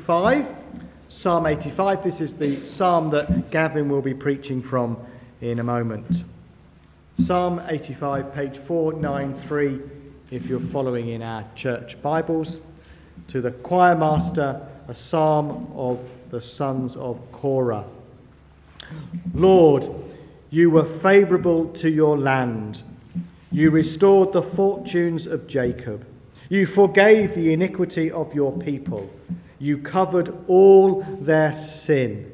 85. Psalm 85, this is the psalm that Gavin will be preaching from in a moment. Psalm 85, page 493, if you're following in our church Bibles. To the choir master, a psalm of the sons of Korah. Lord, you were favourable to your land. You restored the fortunes of Jacob. You forgave the iniquity of your people. You covered all their sin.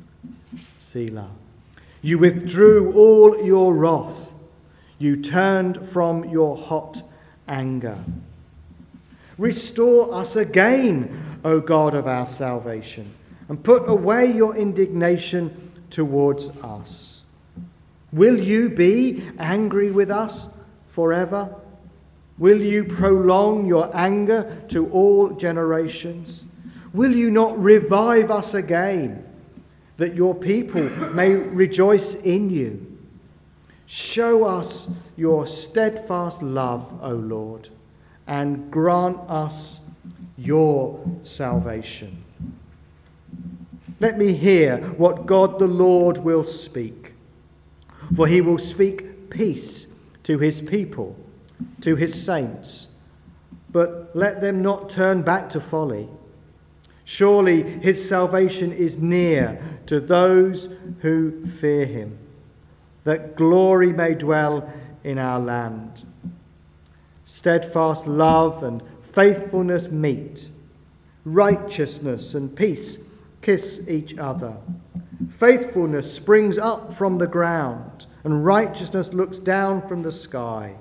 Selah. You withdrew all your wrath. You turned from your hot anger. Restore us again, O God of our salvation, and put away your indignation towards us. Will you be angry with us forever? Will you prolong your anger to all generations? Will you not revive us again, that your people may rejoice in you? Show us your steadfast love, O Lord, and grant us your salvation. Let me hear what God the Lord will speak, for he will speak peace to his people, to his saints, but let them not turn back to folly. Surely his salvation is near to those who fear him, that glory may dwell in our land. Steadfast love and faithfulness meet. Righteousness and peace kiss each other. Faithfulness springs up from the ground, and righteousness looks down from the sky.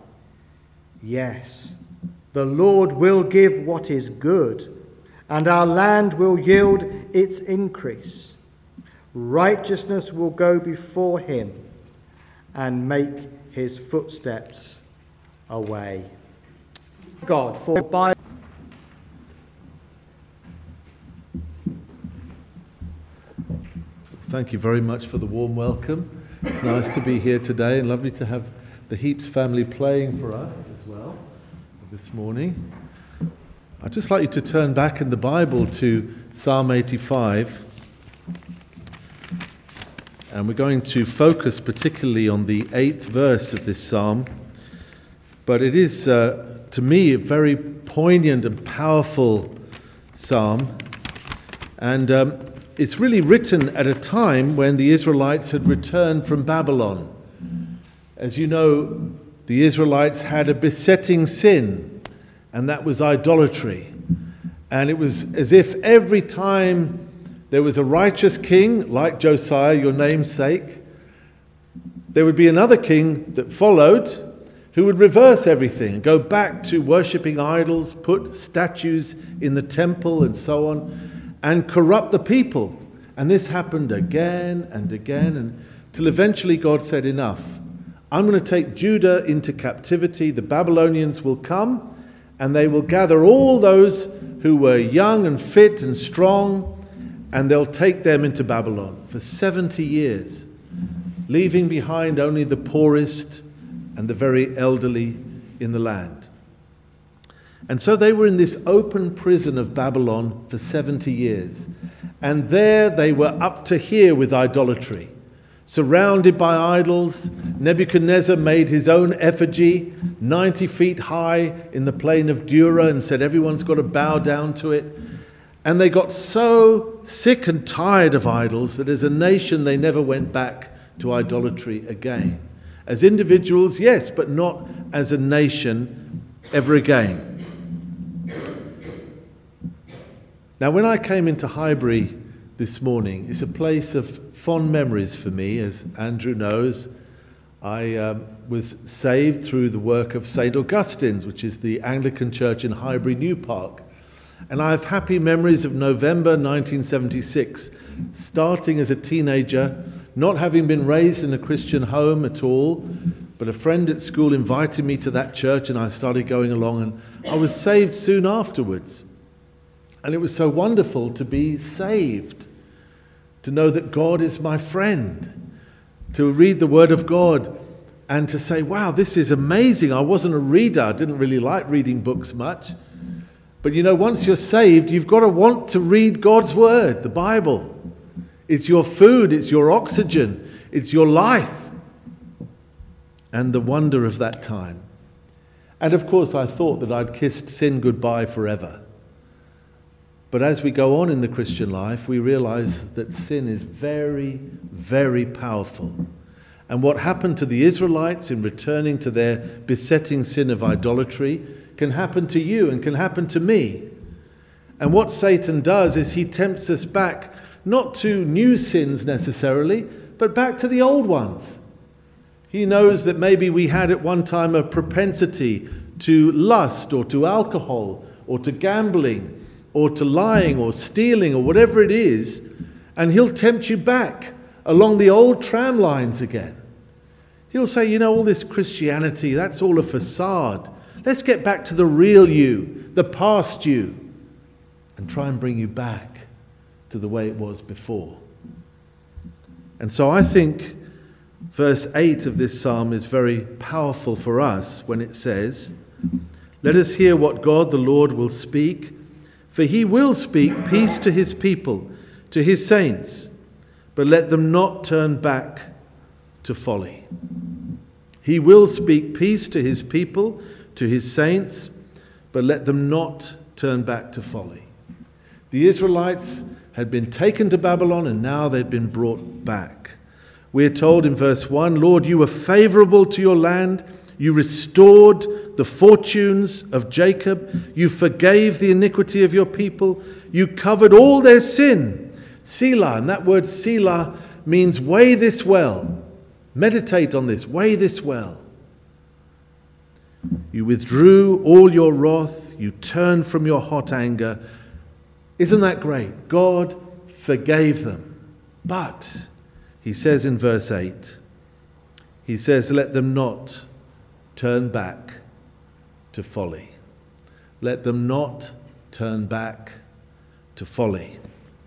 Yes, the Lord will give what is good, and our land will yield its increase. Righteousness will go before him and make his footsteps a way. God, for by Thank you very much for the warm welcome. It's nice to be here today and lovely to have the Heaps family playing for us as well this morning. I'd just like you to turn back in the Bible to Psalm 85. And we're going to focus particularly on the 8th verse of this psalm. But it is, to me, a very poignant and powerful psalm. And it's really written at a time when the Israelites had returned from Babylon. As you know, the Israelites had a besetting sin, and that was idolatry. And it was as if every time there was a righteous king, like Josiah, your namesake, there would be another king that followed who would reverse everything, go back to worshipping idols, put statues in the temple and so on, and corrupt the people. And this happened again and again, until eventually God said, enough. I'm going to take Judah into captivity. The Babylonians will come, and they will gather all those who were young and fit and strong, and they'll take them into Babylon for 70 years, leaving behind only the poorest and the very elderly in the land. And so they were in this open prison of Babylon for 70 years. And there they were up to here with idolatry. Surrounded by idols, Nebuchadnezzar made his own effigy 90 feet high in the plain of Dura and said everyone's got to bow down to it. And they got so sick and tired of idols that as a nation they never went back to idolatry again. As individuals, yes, but not as a nation ever again. Now, when I came into Highbury this morning, it's a place of fond memories for me. As Andrew knows, I was saved through the work of St. Augustine's, which is the Anglican church in Highbury New Park. And I have happy memories of November 1976, starting as a teenager, not having been raised in a Christian home at all, but a friend at school invited me to that church and I started going along, and I was saved soon afterwards. And it was so wonderful to be saved, to know that God is my friend, to read the Word of God and to say, wow, this is amazing. I wasn't a reader. I didn't really like reading books much. But once you're saved, you've got to want to read God's word, the Bible. It's your food, it's your oxygen, it's your life. And the wonder of that time. And of course, I thought that I'd kissed sin goodbye forever. But as we go on in the Christian life, we realize that sin is very, very powerful. And what happened to the Israelites in returning to their besetting sin of idolatry can happen to you and can happen to me. And what Satan does is he tempts us back, not to new sins necessarily, but back to the old ones. He knows that maybe we had at one time a propensity to lust or to alcohol or to gambling or to lying or stealing or whatever it is, and he'll tempt you back along the old tram lines again. He'll say, all this Christianity, that's all a facade. Let's get back to the real you, the past you, and try and bring you back to the way it was before. And so I think verse 8 of this psalm is very powerful for us when it says, "Let us hear what God the Lord will speak, for he will speak peace to his people, to his saints, but let them not turn back to folly." He will speak peace to his people, to his saints, but let them not turn back to folly. The Israelites had been taken to Babylon and now they'd been brought back. We are told in verse 1, "Lord, you were favorable to your land. You restored the fortunes of Jacob. You forgave the iniquity of your people. You covered all their sin." Selah, and that word Selah means weigh this well. Meditate on this, weigh this well. You withdrew all your wrath. You turned from your hot anger. Isn't that great? God forgave them. But he says in verse 8, he says, "Let them not turn back to folly." Let them not turn back to folly.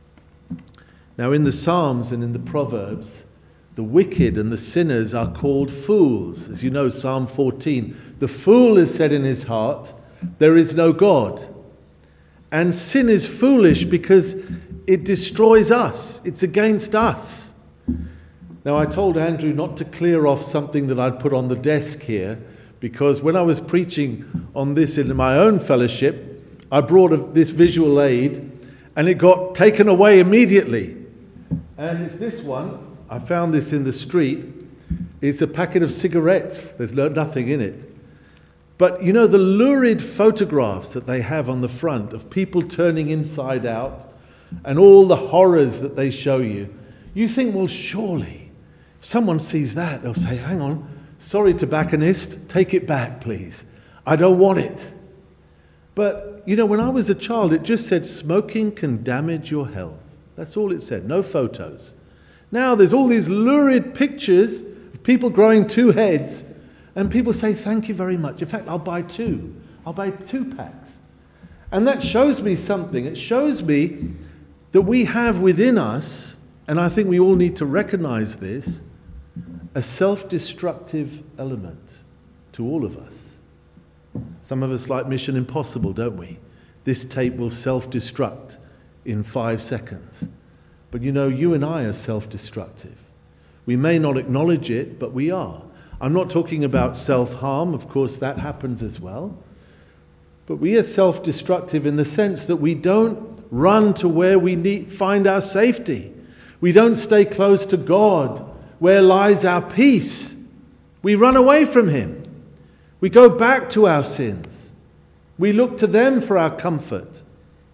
Now in the Psalms and in the Proverbs, the wicked and the sinners are called fools. As you know, Psalm 14, "The fool has said in his heart, there is no God." And sin is foolish because it destroys us. It's against us. Now, I told Andrew not to clear off something that I'd put on the desk here, because when I was preaching on this in my own fellowship, I brought this visual aid, and it got taken away immediately. And it's this one. I found this in the street. It's a packet of cigarettes. There's nothing in it. But the lurid photographs that they have on the front of people turning inside out and all the horrors that they show you, you think, well, surely, if someone sees that, they'll say, hang on, sorry, tobacconist, take it back, please. I don't want it. But, when I was a child, it just said smoking can damage your health. That's all it said, no photos. Now there's all these lurid pictures of people growing two heads, and people say, thank you very much. In fact, I'll buy two. I'll buy 2 packs. And that shows me something. It shows me that we have within us, and I think we all need to recognize this, a self-destructive element to all of us. Some of us like Mission Impossible, don't we? This tape will self-destruct in 5 seconds. But you and I are self-destructive. We may not acknowledge it, but we are. I'm not talking about self-harm. Of course, that happens as well. But we are self-destructive in the sense that we don't run to where we find our safety. We don't stay close to God, where lies our peace. We run away from Him. We go back to our sins. We look to them for our comfort.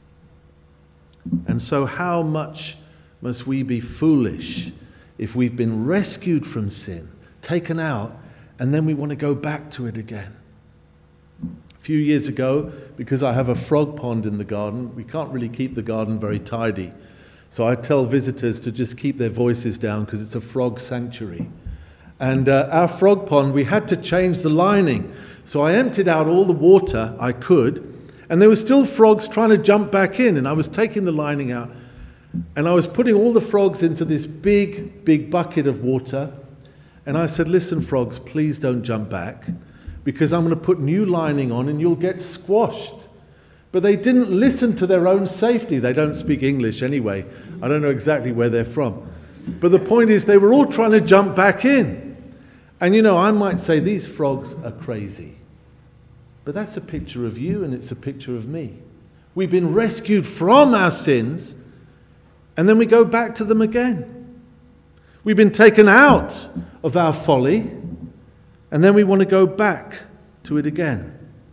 And so how much must we be foolish if we've been rescued from sin, taken out, and then we want to go back to it again? A few years ago, because I have a frog pond in the garden, we can't really keep the garden very tidy. So I tell visitors to just keep their voices down because it's a frog sanctuary. And our frog pond, we had to change the lining. So I emptied out all the water I could, and there were still frogs trying to jump back in, and I was taking the lining out, and I was putting all the frogs into this big, big bucket of water, and I said, listen, frogs, please don't jump back, because I'm going to put new lining on and you'll get squashed. But they didn't listen to their own safety. They don't speak English anyway. I don't know exactly where they're from. But the point is, they were all trying to jump back in. And I might say these frogs are crazy. But that's a picture of you and it's a picture of me. We've been rescued from our sins and then we go back to them again. We've been taken out of our folly and then we want to go back to it again.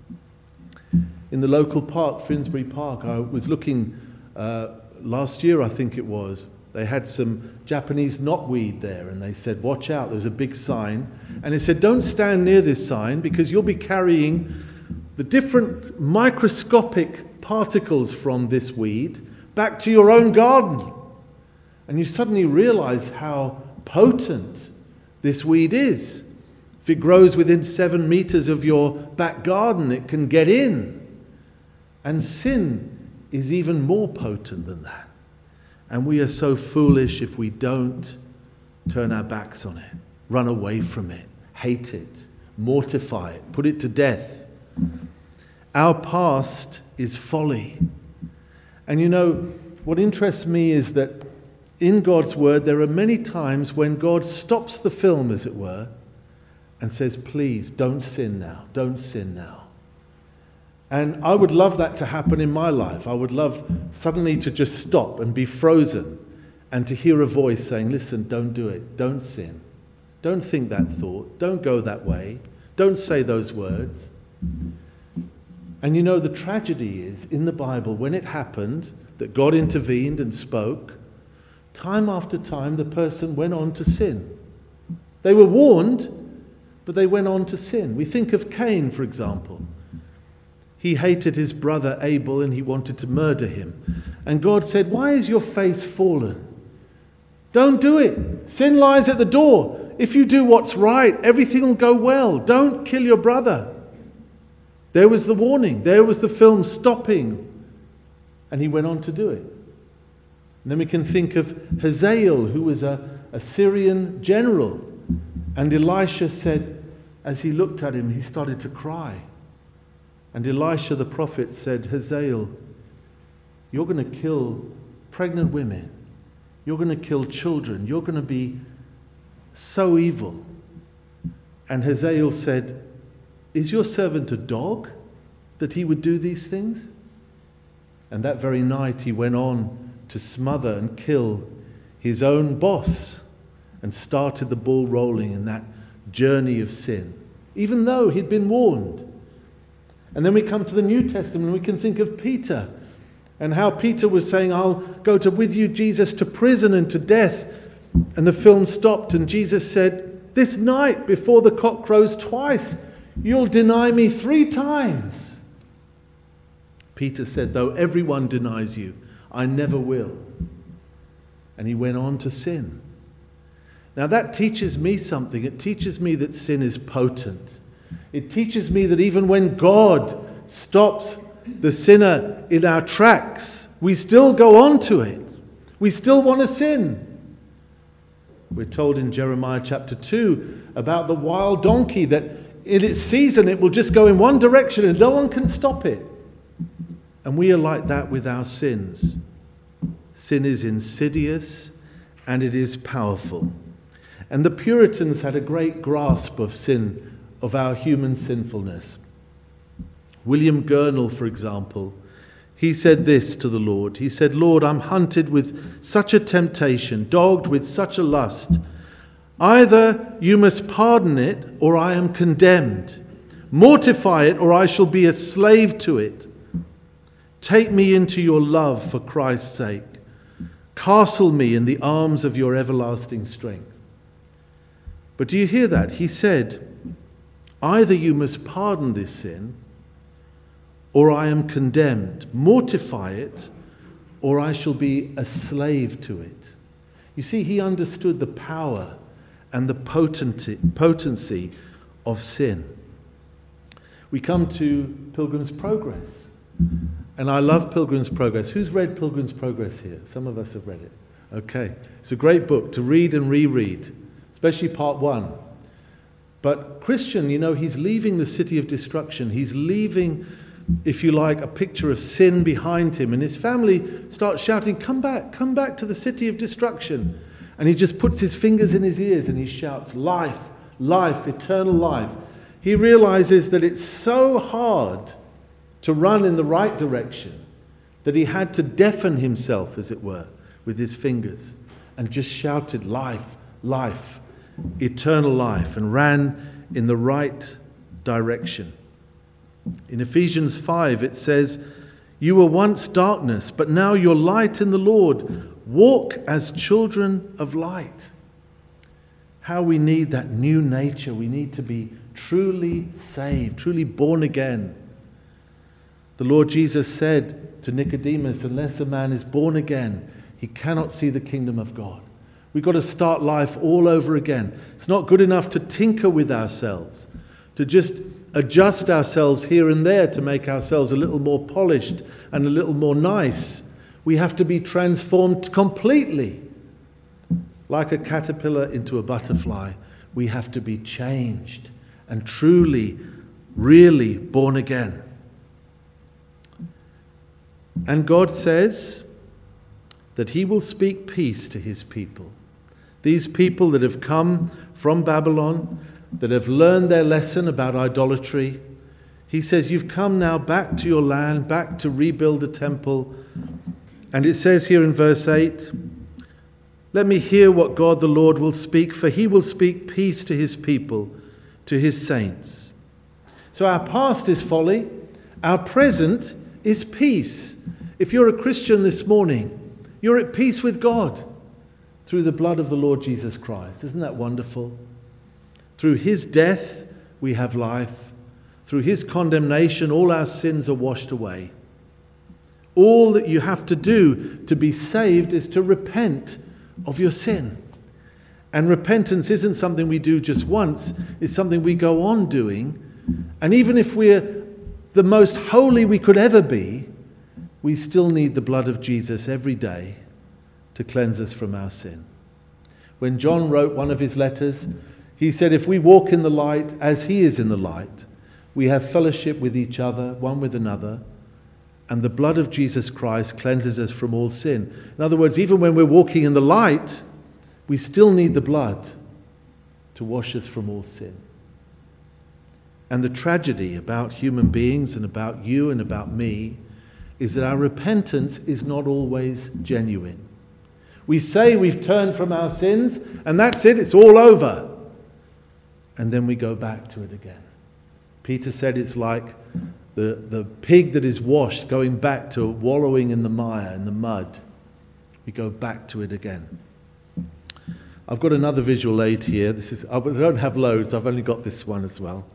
In the local park, Finsbury Park, I was looking last year, I think it was. They had some Japanese knotweed there and they said, watch out, there's a big sign. And it said, don't stand near this sign because you'll be carrying the different microscopic particles from this weed back to your own garden. And you suddenly realize how potent this weed is. If it grows within 7 meters of your back garden, it can get in. And sin is even more potent than that. And we are so foolish if we don't turn our backs on it, run away from it, hate it, mortify it, put it to death. Our past is folly. And what interests me is that in God's word, there are many times when God stops the film, as it were, and says, please, don't sin now, don't sin now. And I would love that to happen in my life. I would love suddenly to just stop and be frozen and to hear a voice saying, listen, don't do it, don't sin. Don't think that thought, don't go that way, don't say those words. And the tragedy is, in the Bible, when it happened, that God intervened and spoke, time after time the person went on to sin. They were warned, but they went on to sin. We think of Cain, for example. He hated his brother Abel and he wanted to murder him. And God said, why is your face fallen? Don't do it. Sin lies at the door. If you do what's right, everything will go well. Don't kill your brother. There was the warning. There was the film stopping. And he went on to do it. And then we can think of Hazael, who was a Syrian general. And Elisha said, as he looked at him, he started to cry. And Elisha the prophet said, Hazael, you're going to kill pregnant women. You're going to kill children. You're going to be so evil. And Hazael said, is your servant a dog that he would do these things? And that very night he went on to smother and kill his own boss and started the ball rolling in that journey of sin, even though he'd been warned. And then we come to the New Testament and we can think of Peter and how Peter was saying, I'll go with you, Jesus, to prison and to death. And the film stopped and Jesus said, this night before the cock crows twice, you'll deny me 3 times. Peter said, though everyone denies you, I never will. And he went on to sin. Now that teaches me something. It teaches me that sin is potent. It teaches me that even when God stops the sinner in our tracks, we still go on to it. We still want to sin. We're told in Jeremiah chapter 2 about the wild donkey that in its season it will just go in one direction and no one can stop it. And we are like that with our sins. Sin is insidious and it is powerful. And the Puritans had a great grasp of sin, of our human sinfulness. William Gurnall, for example, he said this to the Lord. He said, Lord, I'm hunted with such a temptation, dogged with such a lust. Either you must pardon it or I am condemned. Mortify it or I shall be a slave to it. Take me into your love for Christ's sake. Castle me in the arms of your everlasting strength. But do you hear that? He said, either you must pardon this sin or I am condemned. Mortify it or I shall be a slave to it. You see, he understood the power and the potency of sin. We come to Pilgrim's Progress. And I love Pilgrim's Progress. Who's read Pilgrim's Progress here? Some of us have read it. Okay. It's a great book to read and reread, especially part 1. But Christian, he's leaving the city of destruction. He's leaving if you like, a picture of sin behind him. And his family starts shouting, come back to the city of destruction. And he just puts his fingers in his ears and he shouts, life, life, eternal life. He realizes that it's so hard to run in the right direction that he had to deafen himself, as it were, with his fingers, and just shouted, life, life, eternal life, and ran in the right direction. In Ephesians 5 it says, you were once darkness, but now you're light in the Lord. Walk as children of light. How we need that new nature. We need to be truly saved, truly born again. The Lord Jesus said to Nicodemus, unless a man is born again, he cannot see the kingdom of God. We've got to start life all over again. It's not good enough to tinker with ourselves, to just adjust ourselves here and there to make ourselves a little more polished and a little more nice. We have to be transformed completely. Like a caterpillar into a butterfly, we have to be changed and truly, really born again. And God says that he will speak peace to his people. These people that have come from Babylon, that have learned their lesson about idolatry, he says, you've come now back to your land, back to rebuild the temple. And it says here in verse 8, let me hear what God the Lord will speak, for he will speak peace to his people, to his saints. So our past is folly, our present is peace. If you're a Christian this morning, you're at peace with God through the blood of the Lord Jesus Christ. Isn't that wonderful? Through his death, we have life. Through his condemnation, all our sins are washed away. All that you have to do to be saved is to repent of your sin. And repentance isn't something we do just once, it's something we go on doing. And even if we're the most holy we could ever be, we still need the blood of Jesus every day to cleanse us from our sin. When John wrote one of his letters, he said, if we walk in the light as he is in the light, we have fellowship with each other, one with another, and the blood of Jesus Christ cleanses us from all sin. In other words, even when we're walking in the light, we still need the blood to wash us from all sin. And the tragedy about human beings and about you and about me is that our repentance is not always genuine. We say we've turned from our sins, and that's it, it's all over. And then we go back to it again. Peter said it's like the pig that is washed going back to wallowing in the mire, in the mud. We go back to it again. I've got another visual aid here. I don't have loads, I've only got this one as well.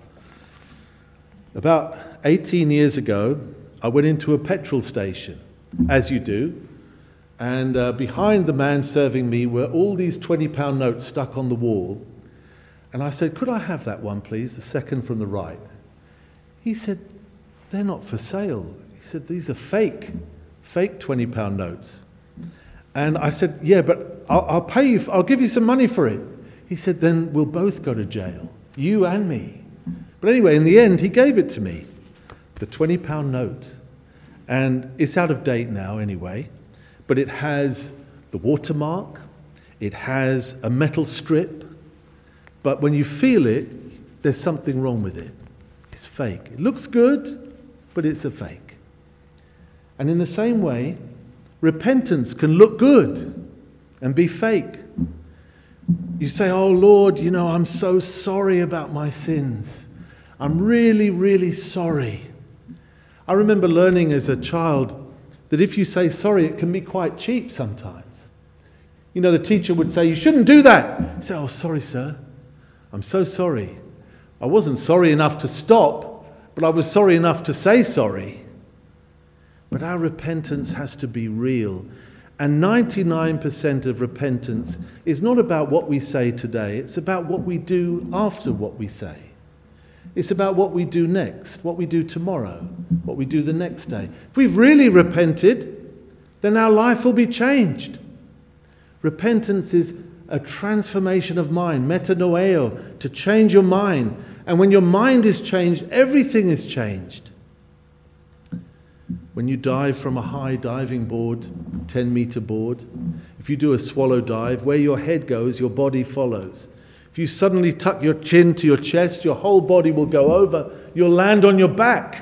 About 18 years ago, I went into a petrol station, as you do, and behind the man serving me were all these £20 notes stuck on the wall. And I said, could I have that one, please, the second from the right? He said, they're not for sale. He said, these are fake £20 notes. And I said, yeah, but I'll pay you, I'll give you some money for it. He said, then we'll both go to jail, you and me. But anyway, in the end, he gave it to me, the £20 note. And it's out of date now anyway, but it has the watermark, it has a metal strip, but when you feel it, there's something wrong with it. It's fake. It looks good, but it's a fake. And in the same way, repentance can look good and be fake. You say, oh Lord, I'm so sorry about my sins. I'm really, really sorry. I remember learning as a child that if you say sorry, it can be quite cheap sometimes. The teacher would say, you shouldn't do that. You say, oh, sorry, sir. I'm so sorry. I wasn't sorry enough to stop, but I was sorry enough to say sorry. But our repentance has to be real. And 99% of repentance is not about what we say today. It's about what we do after what we say. It's about what we do next, what we do tomorrow, what we do the next day. If we've really repented, then our life will be changed. Repentance is a transformation of mind, metanoeo, to change your mind. And when your mind is changed, everything is changed. When you dive from a high diving board, 10-meter board, if you do a swallow dive, where your head goes, your body follows. If you suddenly tuck your chin to your chest, your whole body will go over. You'll land on your back.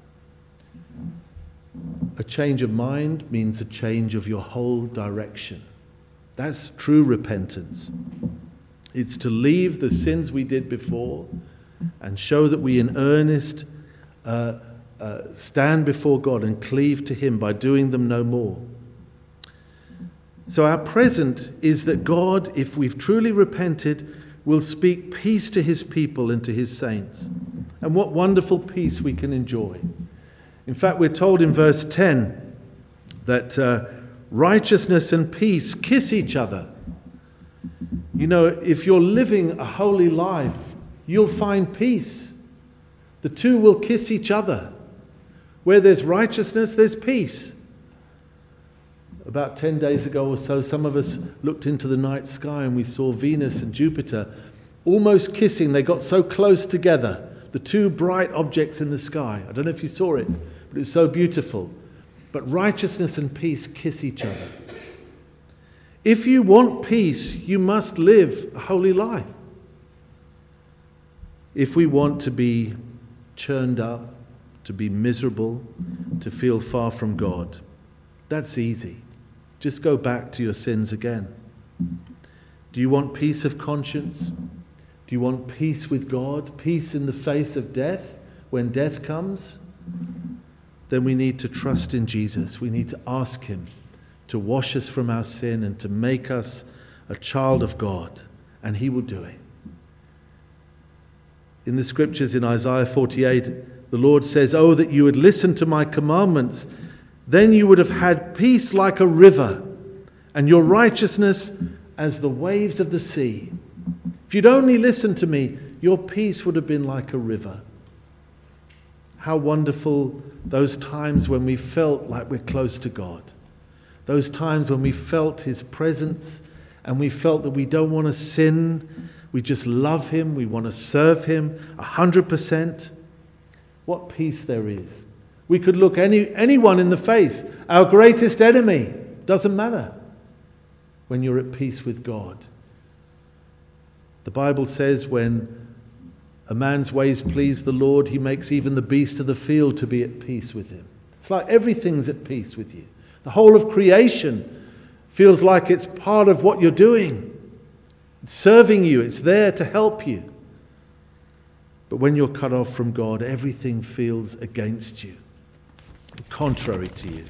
A change of mind means a change of your whole direction. That's true repentance. It's to leave the sins we did before and show that we in earnest stand before God and cleave to Him by doing them no more. So our present is that God, if we've truly repented, will speak peace to His people and to His saints. And what wonderful peace we can enjoy. In fact, we're told in verse 10 that righteousness and peace kiss each other. You know, if you're living a holy life, you'll find peace. The two will kiss each other. Where there's righteousness, there's peace. About 10 days ago or so, some of us looked into the night sky and we saw Venus and Jupiter almost kissing. They got so close together, the two bright objects in the sky. I don't know if you saw it, but it was so beautiful. But righteousness and peace kiss each other. If you want peace, you must live a holy life. If we want to be churned up, to be miserable, to feel far from God, that's easy. Just go back to your sins again. Do you want peace of conscience? Do you want peace with God? Peace in the face of death, when death comes? Then we need to trust in Jesus. We need to ask Him to wash us from our sin and to make us a child of God. And He will do it. In the scriptures in Isaiah 48, the Lord says, "Oh, that you would listen to my commandments, then you would have had peace like a river, and your righteousness as the waves of the sea." If you'd only listened to me, your peace would have been like a river. How wonderful those times when we felt like we're close to God. Those times when we felt His presence and we felt that we don't want to sin. We just love Him. We want to serve Him 100%. What peace there is. We could look anyone in the face. Our greatest enemy. Doesn't matter when you're at peace with God. The Bible says when a man's ways please the Lord, He makes even the beast of the field to be at peace with Him. It's like everything's at peace with you. The whole of creation feels like it's part of what you're doing. It's serving you. It's there to help you. But when you're cut off from God, everything feels against you, contrary to you.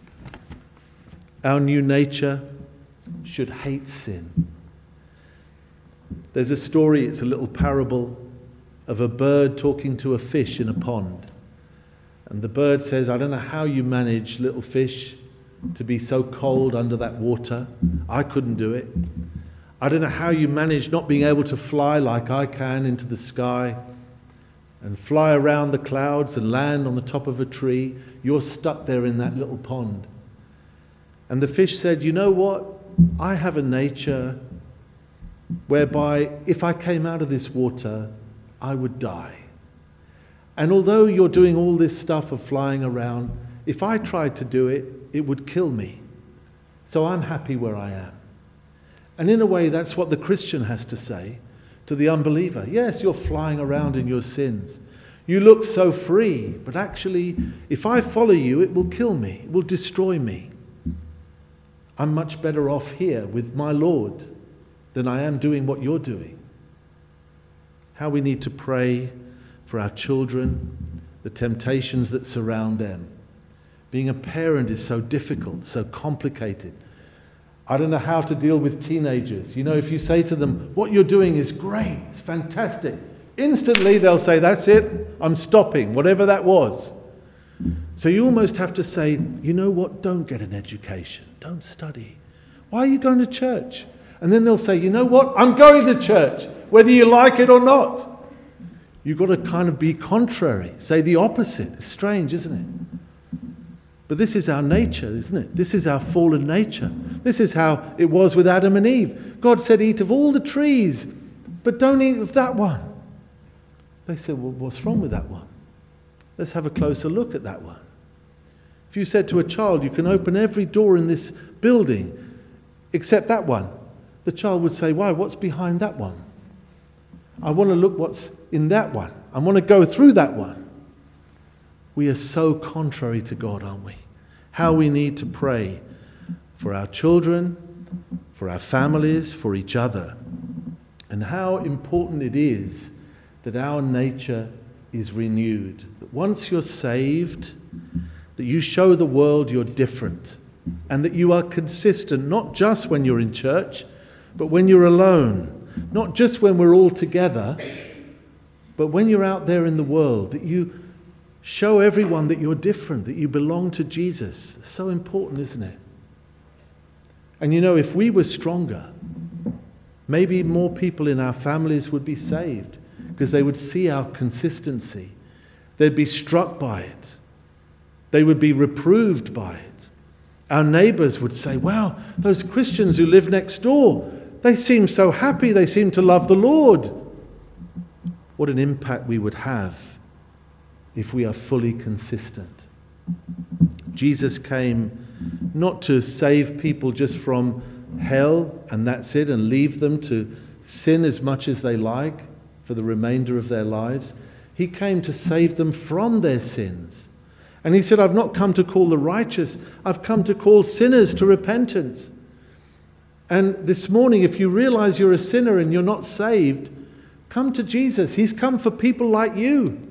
Our new nature should hate sin. There's a story, it's a little parable of a bird talking to a fish in a pond. And the bird says, "I don't know how you manage, little fish, to be so cold under that water. I couldn't do it. I don't know how you manage not being able to fly like I can into the sky and fly around the clouds and land on the top of a tree. You're stuck there in that little pond." And the fish said, "You know what? I have a nature whereby if I came out of this water, I would die. And although you're doing all this stuff of flying around, if I tried to do it, it would kill me. So I'm happy where I am." And in a way, that's what the Christian has to say to the unbeliever. Yes, you're flying around in your sins. You look so free, but actually, if I follow you, it will kill me. It will destroy me. I'm much better off here with my Lord than I am doing what you're doing. How we need to pray for our children, the temptations that surround them. Being a parent is so difficult, so complicated. I don't know how to deal with teenagers. You know, if you say to them, "What you're doing is great, it's fantastic," instantly they'll say, "That's it, I'm stopping," whatever that was. So you almost have to say, "You know what, don't get an education, don't study. Why are you going to church?" And then they'll say, "You know what, I'm going to church, whether you like it or not." You've got to kind of be contrary, say the opposite. It's strange, isn't it? But this is our nature, isn't it? This is our fallen nature. This is how it was with Adam and Eve. God said, "Eat of all the trees, but don't eat of that one." They said, "Well, what's wrong with that one? Let's have a closer look at that one." If you said to a child, you can open every door in this building except that one, the child would say, why, what's behind that one? I want to look what's in that one. I want to go through that one. We are so contrary to God, aren't we? How we need to pray for our children, for our families, for each other. And how important it is that our nature is renewed. That once you're saved, that you show the world you're different. And that you are consistent, not just when you're in church, but when you're alone. Not just when we're all together, but when you're out there in the world, that you show everyone that you're different, that you belong to Jesus. It's so important, isn't it? And you know, if we were stronger, maybe more people in our families would be saved because they would see our consistency. They'd be struck by it. They would be reproved by it. Our neighbors would say, wow, those Christians who live next door, they seem so happy, they seem to love the Lord. What an impact we would have if we are fully consistent. Jesus came not to save people just from hell and that's it, and leave them to sin as much as they like for the remainder of their lives. He came to save them from their sins. And he said, I've not come to call the righteous, I've come to call sinners to repentance. And this morning, if you realize you're a sinner and you're not saved, come to Jesus. He's come for people like you.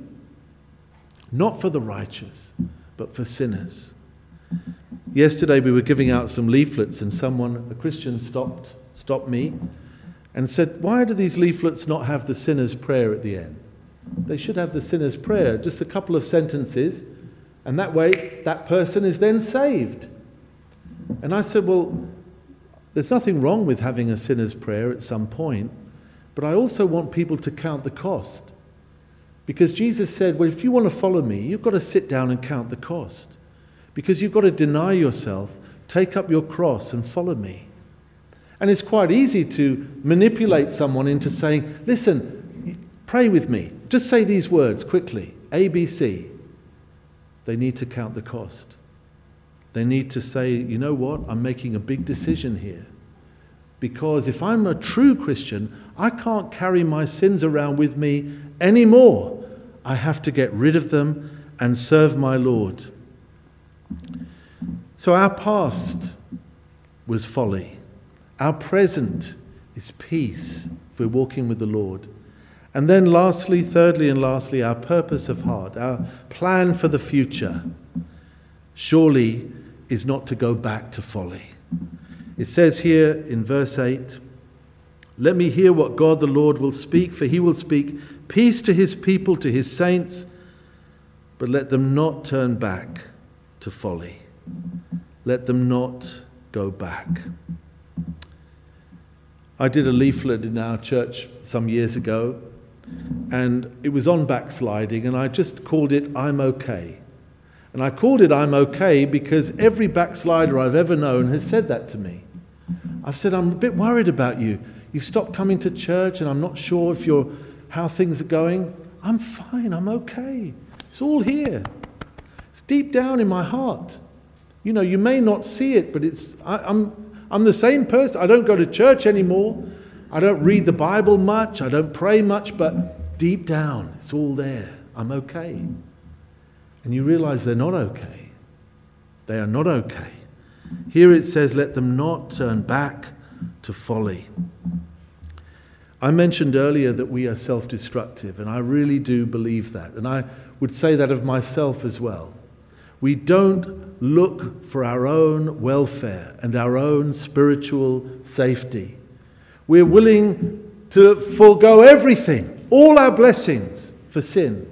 Not for the righteous, but for sinners. Yesterday we were giving out some leaflets and a Christian stopped me and said, why do these leaflets not have the sinner's prayer at the end? They should have the sinner's prayer, just a couple of sentences, and that way that person is then saved. And I said, well, there's nothing wrong with having a sinner's prayer at some point, but I also want people to count the cost. Because Jesus said, well, if you want to follow me, you've got to sit down and count the cost. Because you've got to deny yourself, take up your cross and follow me. And it's quite easy to manipulate someone into saying, listen, pray with me. Just say these words quickly, A, B, C. They need to count the cost. They need to say, you know what, I'm making a big decision here. Because if I'm a true Christian, I can't carry my sins around with me anymore. I have to get rid of them and serve my Lord. So our past was folly. Our present is peace if we're walking with the Lord. And then thirdly and lastly, our purpose of heart, our plan for the future, surely is not to go back to folly. It says here in verse 8, let me hear what God the Lord will speak, for he will speak peace to his people, to his saints, but let them not turn back to folly. Let them not go back. I did a leaflet in our church some years ago, and it was on backsliding, and I just called it, I'm okay. And I called it I'm okay because every backslider I've ever known has said that to me. I've said, I'm a bit worried about you. You've stopped coming to church and I'm not sure how things are going. I'm fine, I'm okay. It's all here. It's deep down in my heart. You know, you may not see it, but I'm the same person. I don't go to church anymore. I don't read the Bible much. I don't pray much, but deep down, it's all there. I'm okay. And you realize they're not okay. They are not okay. Here it says, let them not turn back to folly. I mentioned earlier that we are self-destructive, and I really do believe that. And I would say that of myself as well. We don't look for our own welfare and our own spiritual safety. We're willing to forego everything, all our blessings, for sin.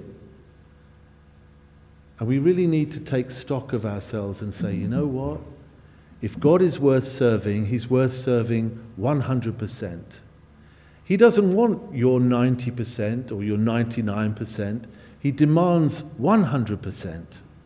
And we really need to take stock of ourselves and say, you know what? If God is worth serving, he's worth serving 100%. He doesn't want your 90% or your 99%. He demands 100%.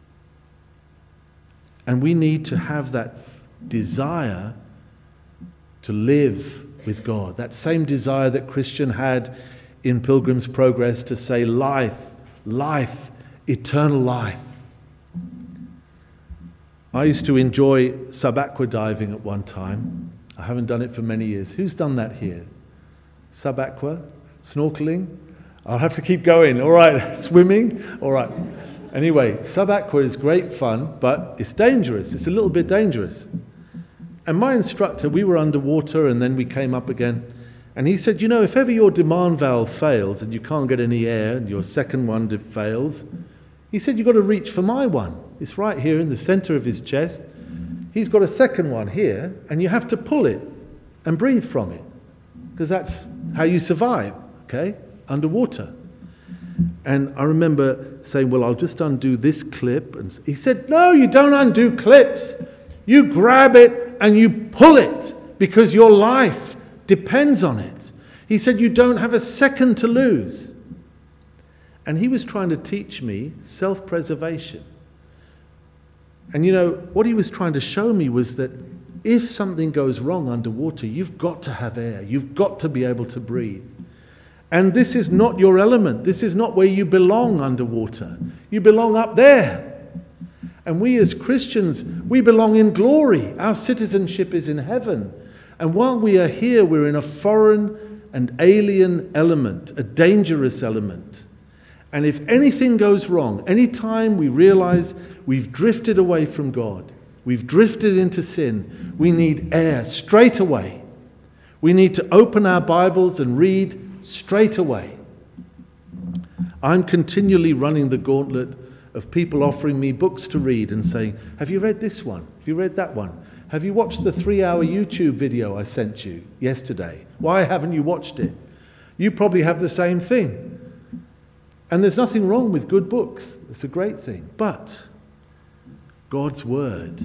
And we need to have that desire to live with God. That same desire that Christian had in Pilgrim's Progress to say life, life, eternal life. I used to enjoy sub-aqua diving at one time. I haven't done it for many years. Who's done that here? Sub-aqua? Snorkeling? I'll have to keep going. All right. Swimming? All right. Anyway, sub-aqua is great fun, but it's dangerous. It's a little bit dangerous. And my instructor, we were underwater and then we came up again. And he said, you know, if ever your demand valve fails and you can't get any air and your second one fails, he said, you've got to reach for my one. It's right here in the center of his chest. He's got a second one here, and you have to pull it and breathe from it, because that's how you survive, okay, underwater. And I remember saying, well, I'll just undo this clip. And he said, no, you don't undo clips. You grab it and you pull it, because your life depends on it. He said, you don't have a second to lose. And he was trying to teach me self-preservation. And you know, what he was trying to show me was that if something goes wrong underwater, you've got to have air. You've got to be able to breathe. And this is not your element. This is not where you belong underwater. You belong up there. And we as Christians, we belong in glory. Our citizenship is in heaven. And while we are here, we're in a foreign and alien element, a dangerous element. And if anything goes wrong, anytime we realize we've drifted away from God, we've drifted into sin, we need air straight away. We need to open our Bibles and read straight away. I'm continually running the gauntlet of people offering me books to read and saying, have you read this one? Have you read that one? Have you watched the 3-hour YouTube video I sent you yesterday? Why haven't you watched it? You probably have the same thing. And there's nothing wrong with good books. It's a great thing. But God's Word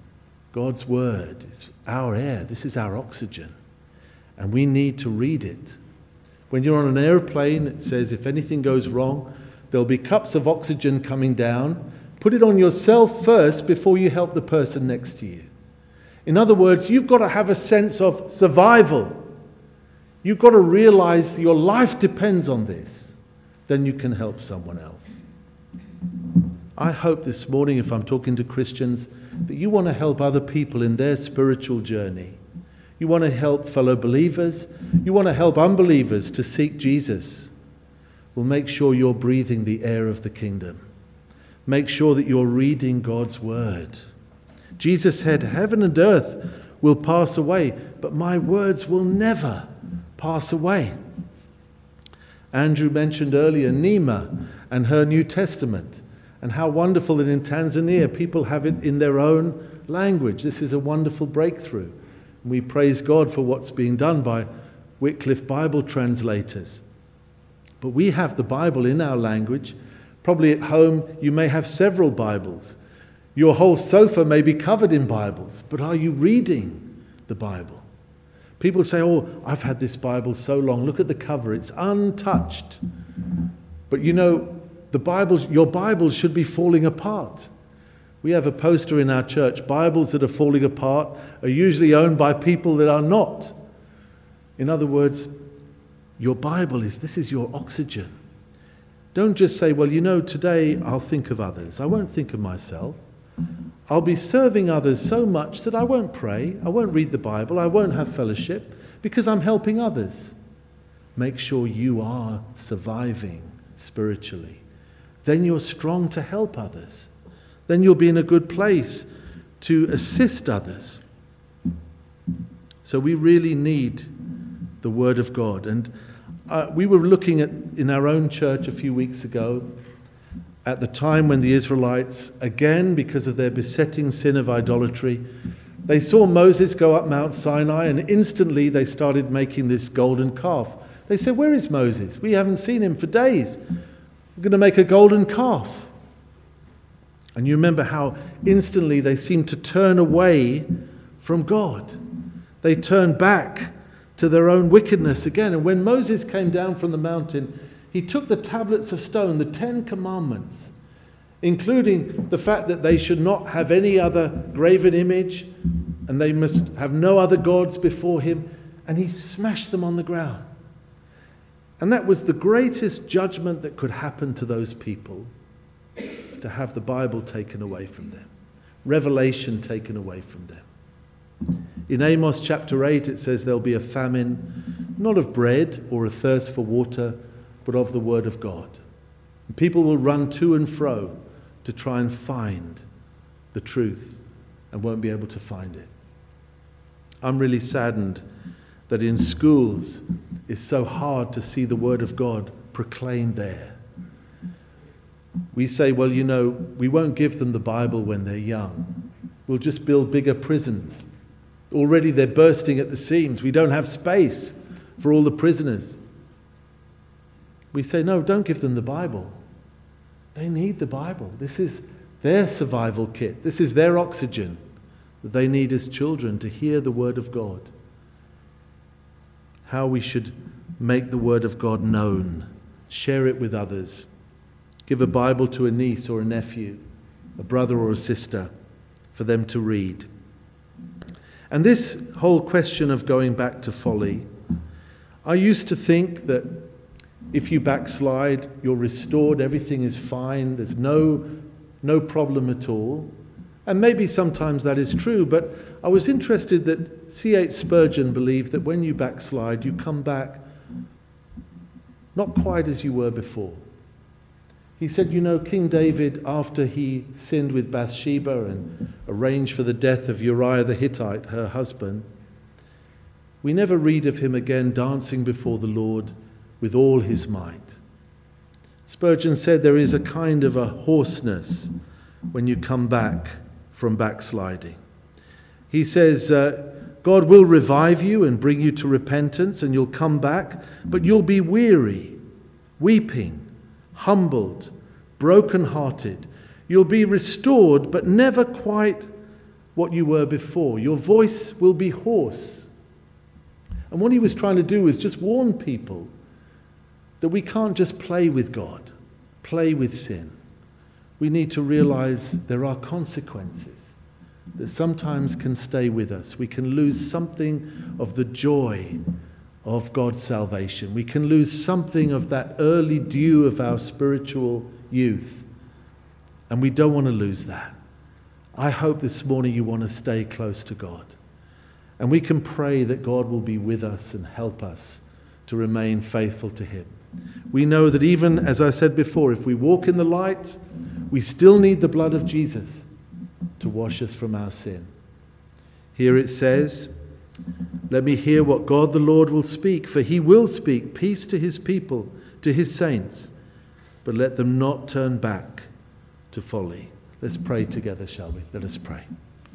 is our air. This is our oxygen. And we need to read it. When you're on an airplane, it says if anything goes wrong, there'll be cups of oxygen coming down. Put it on yourself first before you help the person next to you. In other words, you've got to have a sense of survival. You've got to realize your life depends on this. Then you can help someone else. I hope this morning, if I'm talking to Christians, that you want to help other people in their spiritual journey. You want to help fellow believers. You want to help unbelievers to seek Jesus. Well, make sure you're breathing the air of the kingdom. Make sure that you're reading God's Word. Jesus said, heaven and earth will pass away, but my words will never pass away. Andrew mentioned earlier Nima and her New Testament, and how wonderful that in Tanzania people have it in their own language. This is a wonderful breakthrough. We praise God for what's being done by Wycliffe Bible translators. But we have the Bible in our language. Probably at home you may have several Bibles. Your whole sofa may be covered in Bibles, but are you reading the Bible? People say, oh, I've had this Bible so long. Look at the cover. It's untouched. But you know, your Bible should be falling apart. We have a poster in our church. Bibles that are falling apart are usually owned by people that are not. In other words, your Bible this is your oxygen. Don't just say, well, you know, today I'll think of others. I won't think of myself. I'll be serving others so much that I won't pray, I won't read the Bible, I won't have fellowship, because I'm helping others. Make sure you are surviving spiritually. Then you're strong to help others. Then you'll be in a good place to assist others. So we really need the Word of God. And we were looking at, in our own church a few weeks ago, at the time when the Israelites, again because of their besetting sin of idolatry, they saw Moses go up Mount Sinai, and instantly they started making this golden calf. They said, where is Moses? We haven't seen him for days. We're going to make a golden calf. And you remember how instantly they seemed to turn away from God. They turned back to their own wickedness again. And when Moses came down from the mountain, he took the tablets of stone, the 10 commandments, including the fact that they should not have any other graven image and they must have no other gods before him, and he smashed them on the ground. And that was the greatest judgment that could happen to those people, is to have the Bible taken away from them. revelation taken away from them. In Amos chapter 8 it says there'll be a famine, not of bread or a thirst for water, but of the word of God. And people will run to and fro to try and find the truth and won't be able to find it. I'm really saddened that in schools it's so hard to see the word of God proclaimed there. We say, well, we won't give them the Bible when they're young. We'll just build bigger prisons. Already they're bursting at the seams. We don't have space for all the prisoners. We say, no, don't give them the Bible. They need the Bible. This is their survival kit. This is their oxygen that they need as children to hear the word of God. How we should make the word of God known. Share it with others. Give a Bible to a niece or a nephew, a brother or a sister, for them to read. And this whole question of going back to folly, I used to think that if you backslide, you're restored, everything is fine, there's no problem at all. And maybe sometimes that is true, but I was interested that C.H. Spurgeon believed that when you backslide, you come back not quite as you were before. He said, King David, after he sinned with Bathsheba and arranged for the death of Uriah the Hittite, her husband, we never read of him again dancing before the Lord with all his might. Spurgeon said there is a kind of a hoarseness when you come back from backsliding. He says, God will revive you and bring you to repentance, and you'll come back, but you'll be weary, weeping, humbled, broken-hearted. You'll be restored, but never quite what you were before. Your voice will be hoarse. And what he was trying to do was just warn people that we can't just play with God, play with sin. We need to realize there are consequences that sometimes can stay with us. We can lose something of the joy of God's salvation. We can lose something of that early dew of our spiritual youth. And we don't want to lose that. I hope this morning you want to stay close to God. And we can pray that God will be with us and help us to remain faithful to Him. We know that even, as I said before, if we walk in the light, we still need the blood of Jesus to wash us from our sin. Here it says, let me hear what God the Lord will speak, for He will speak peace to His people, to His saints, but let them not turn back to folly. Let's pray together, shall we? Let us pray.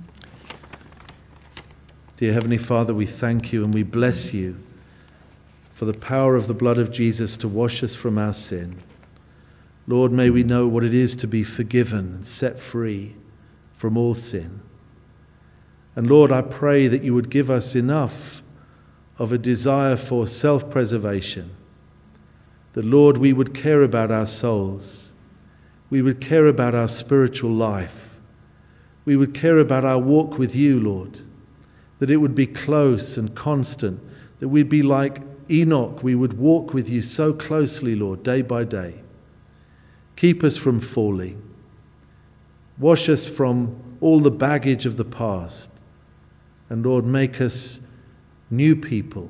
Dear Heavenly Father, we thank you and we bless you for the power of the blood of Jesus to wash us from our sin. Lord, may we know what it is to be forgiven and set free from all sin. And Lord, I pray that you would give us enough of a desire for self-preservation, that, Lord, we would care about our souls, we would care about our spiritual life, we would care about our walk with you, Lord, that it would be close and constant, that we'd be like Enoch, we would walk with you so closely, Lord, day by day. Keep us from falling. Wash us from all the baggage of the past. And Lord, make us new people,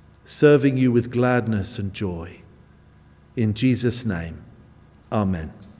serving you with gladness and joy. In Jesus' name, amen.